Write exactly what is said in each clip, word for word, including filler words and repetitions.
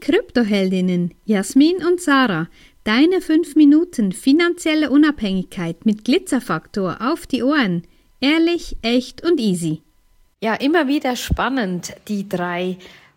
Kryptoheldinnen Jasmin und Sarah. Deine fünf Minuten finanzielle Unabhängigkeit mit Glitzerfaktor auf die Ohren. Ehrlich, echt und easy. Ja, immer wieder spannend, die drei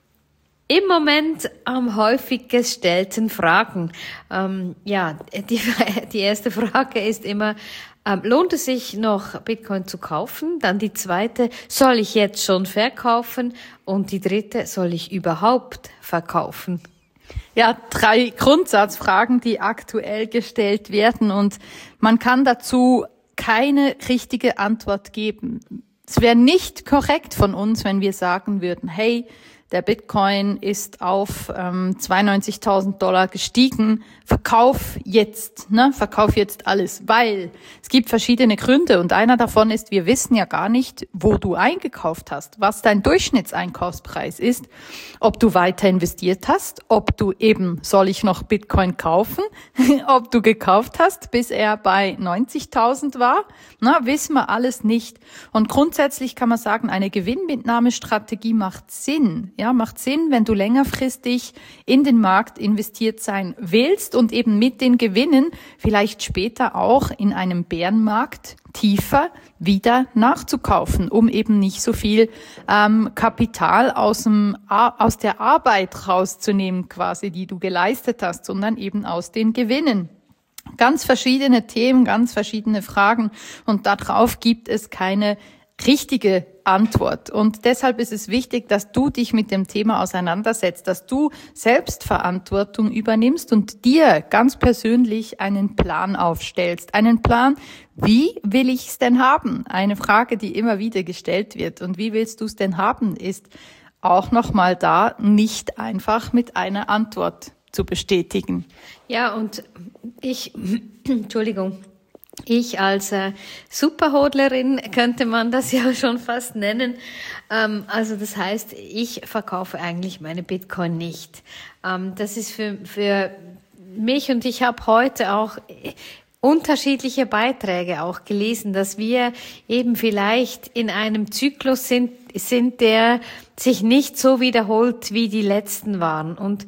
im Moment am häufig gestellten Fragen. Ähm, ja, die, die erste Frage ist immer, ähm, lohnt es sich noch Bitcoin zu kaufen? Dann die zweite, soll ich jetzt schon verkaufen? Und die dritte, soll ich überhaupt verkaufen? Ja, drei Grundsatzfragen, die aktuell gestellt werden, und man kann dazu keine richtige Antwort geben. Es wäre nicht korrekt von uns, wenn wir sagen würden, hey, der Bitcoin ist auf ähm, zweiundneunzigtausend Dollar gestiegen, verkauf jetzt, ne, verkauf jetzt alles, weil es gibt verschiedene Gründe, und einer davon ist, wir wissen ja gar nicht, wo du eingekauft hast, was dein Durchschnittseinkaufspreis ist, ob du weiter investiert hast, ob du eben, soll ich noch Bitcoin kaufen, ob du gekauft hast, bis er bei neunzigtausend war, na, wissen wir alles nicht. Und grundsätzlich kann man sagen, eine Gewinnmitnahmestrategie macht Sinn. Ja, macht Sinn, wenn du längerfristig in den Markt investiert sein willst und eben mit den Gewinnen vielleicht später auch in einem Bärenmarkt tiefer wieder nachzukaufen, um eben nicht so viel ähm, Kapital aus dem aus der Arbeit rauszunehmen, quasi, die du geleistet hast, sondern eben aus den Gewinnen. Ganz verschiedene Themen, ganz verschiedene Fragen, und darauf gibt es keine richtige Antwort. Und deshalb ist es wichtig, dass du dich mit dem Thema auseinandersetzt, dass du Selbstverantwortung übernimmst und dir ganz persönlich einen Plan aufstellst. Einen Plan, wie will ich es denn haben? Eine Frage, die immer wieder gestellt wird. Und wie willst du es denn haben, ist auch nochmal da nicht einfach mit einer Antwort zu bestätigen. Ja, und ich, Entschuldigung, Ich als äh, Superhodlerin könnte man das ja schon fast nennen. Ähm, also das heißt, ich verkaufe eigentlich meine Bitcoin nicht. Ähm, das ist für, für mich, und ich habe heute auch unterschiedliche Beiträge auch gelesen, dass wir eben vielleicht in einem Zyklus sind, sind, der sich nicht so wiederholt, wie die letzten waren. Und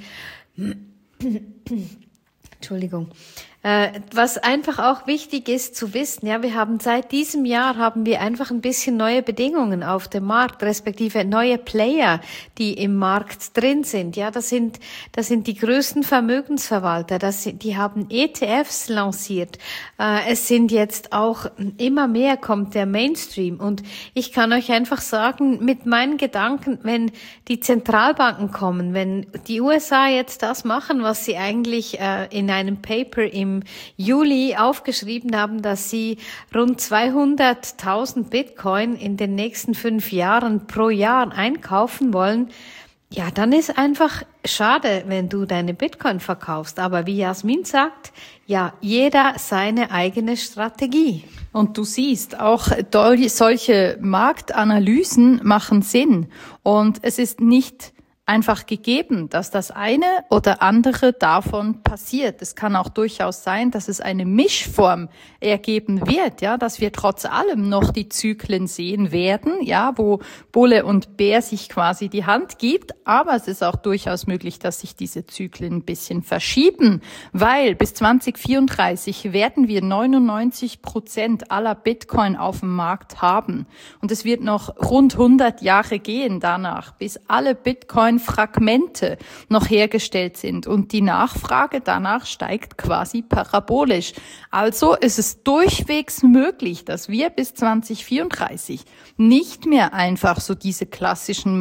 Entschuldigung. Was einfach auch wichtig ist zu wissen, ja, wir haben seit diesem Jahr haben wir einfach ein bisschen neue Bedingungen auf dem Markt, respektive neue Player, die im Markt drin sind. Ja, das sind, das sind die größten Vermögensverwalter, das sind, die haben E T Fs lanciert. Es sind jetzt auch immer mehr kommt der Mainstream, und ich kann euch einfach sagen, mit meinen Gedanken, wenn die Zentralbanken kommen, wenn die U S A jetzt das machen, was sie eigentlich in einem Paper im Juli aufgeschrieben haben, dass sie rund zweihunderttausend Bitcoin in den nächsten fünf Jahren pro Jahr einkaufen wollen, ja, dann ist einfach schade, wenn du deine Bitcoin verkaufst. Aber wie Jasmin sagt, ja, jeder seine eigene Strategie. Und du siehst, auch solche Marktanalysen machen Sinn. Und es ist nicht einfach gegeben, dass das eine oder andere davon passiert. Es kann auch durchaus sein, dass es eine Mischform ergeben wird, ja, dass wir trotz allem noch die Zyklen sehen werden, ja, wo Bulle und Bär sich quasi die Hand gibt. Aber es ist auch durchaus möglich, dass sich diese Zyklen ein bisschen verschieben, weil bis zwanzig vierunddreißig werden wir neunundneunzig Prozent aller Bitcoin auf dem Markt haben. Und es wird noch rund hundert Jahre gehen danach, bis alle Bitcoin Fragmente noch hergestellt sind, und die Nachfrage danach steigt quasi parabolisch. Also ist es durchwegs möglich, dass wir bis zwanzig vierunddreißig nicht mehr einfach so diese klassischen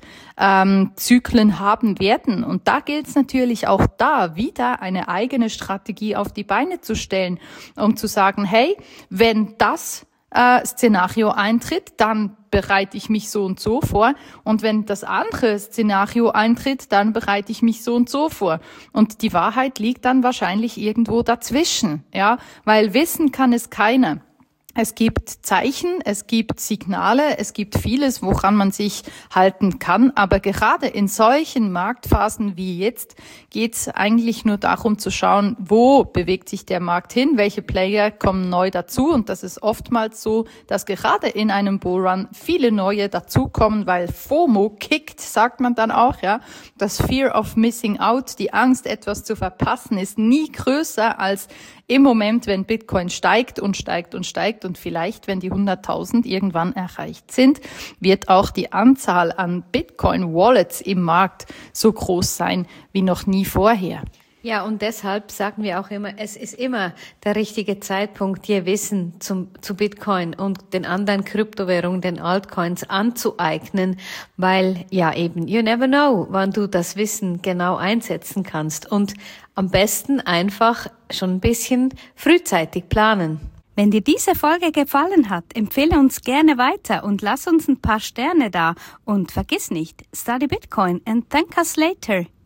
Marktzyklen ähm, haben werden. Und da gilt es natürlich auch da wieder eine eigene Strategie auf die Beine zu stellen, um zu sagen, hey, wenn das äh, Szenario eintritt, dann bereite ich mich so und so vor. Und wenn das andere Szenario eintritt, dann bereite ich mich so und so vor. Und die Wahrheit liegt dann wahrscheinlich irgendwo dazwischen, ja, weil wissen kann es keiner. Es gibt Zeichen, es gibt Signale, es gibt vieles, woran man sich halten kann. Aber gerade in solchen Marktphasen wie jetzt geht es eigentlich nur darum zu schauen, wo bewegt sich der Markt hin, welche Player kommen neu dazu. Und das ist oftmals so, dass gerade in einem Bullrun viele neue dazukommen, weil FOMO kickt, sagt man dann auch, ja. Das Fear of Missing Out, die Angst, etwas zu verpassen, ist nie größer als im Moment, wenn Bitcoin steigt und steigt und steigt und vielleicht, wenn die hunderttausend irgendwann erreicht sind, wird auch die Anzahl an Bitcoin-Wallets im Markt so groß sein wie noch nie vorher. Ja, und deshalb sagen wir auch immer, es ist immer der richtige Zeitpunkt, ihr Wissen zum, zu Bitcoin und den anderen Kryptowährungen, den Altcoins anzueignen, weil ja eben, you never know, wann du das Wissen genau einsetzen kannst und am besten einfach schon ein bisschen frühzeitig planen. Wenn dir diese Folge gefallen hat, empfehle uns gerne weiter und lass uns ein paar Sterne da und vergiss nicht, study Bitcoin and thank us later.